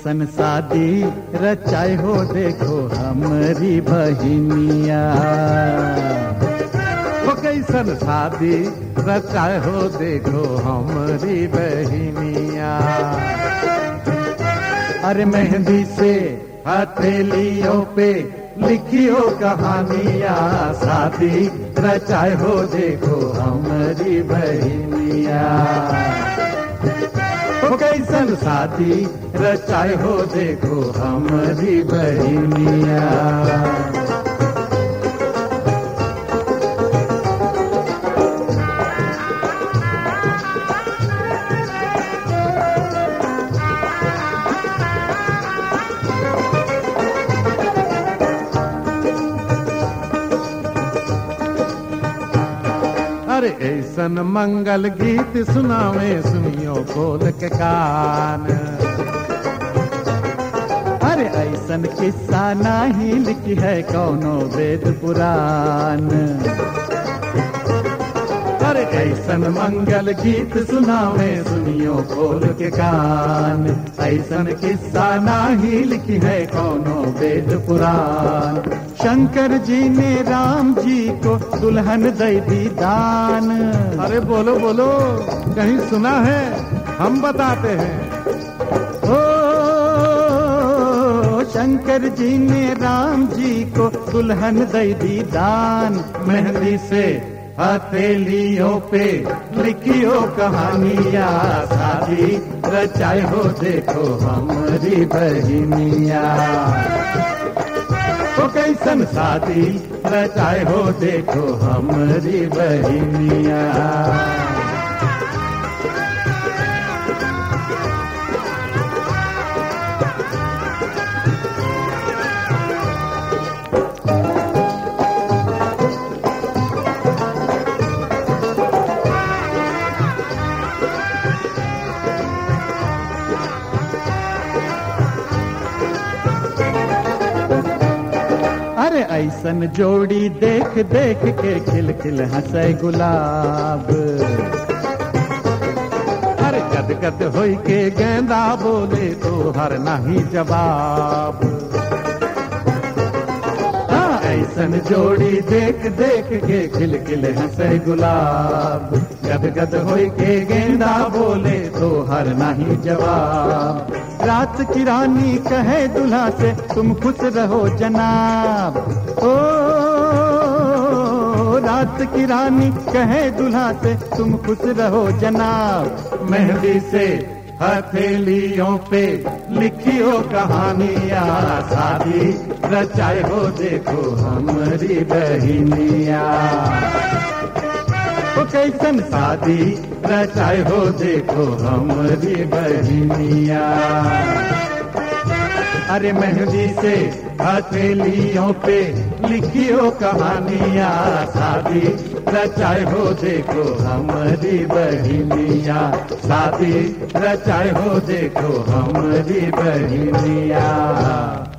कैसन शादी रचाए हो देखो हमारी बहिनिया। वो कैसन शादी रचाए हो देखो हमारी बहिनिया। अरे मेहंदी से हथेलियों पे लिखियो कहानियाँ, शादी रचाए हो देखो हमारी बहिनिया। वो कैसन शादी रचाए हो देखो हमारी बहिनिया। अरे ऐसन मंगल गीत सुनावे सुनियो खोल के कान। अरे ऐसन किस्सा नहीं लिखी है कौनो वेद पुराण। अरे ऐसन मंगल गीत सुनावे सुनियो खोल के कान। ऐसन किस्सा नहीं लिखी है कौनो वेद पुराण। शंकर जी ने राम जी को दुल्हन दे दी दान। अरे बोलो बोलो, कहीं सुना है? हम बताते हैं। ओ शंकर जी ने राम जी को दुल्हन दे दी दान। मेहंदी से हथेलियों पे लिखियो कहानियाँ, शादी रचाए हो देखो हमारी बहिनिया। वो कैसन शादी रचाए हो देखो हमारी बहिनिया। अरे ऐसन जोड़ी देख देख के खिल खिल हंसे गुलाब। अरे गद गद होई के गेंदा बोले तो हर नहीं जवाब। हाँ ऐसन जोड़ी देख देख के खिल खिल हंसे गुलाब। गद गद होई के गेंदा बोले तो हर नहीं जवाब। रात की रानी कहे दुल्हा से तुम खुश रहो जनाब। ओ रात की रानी कहे दुल्हा से तुम खुश रहो जनाब। मेहंदी से हथेलियों पे लिखियो कहानियाँ, शादी रचाए हो देखो हमारी बहिनिया। वो कैसन शादी रचाए हो देखो हमारी बहिनिया। अरे मेहंदी से हथेलियों पे लिखियो कहानियाँ, शादी रचाए हो देखो हमारी बहिनिया। शादी रचाए हो देखो हमारी बहिनिया।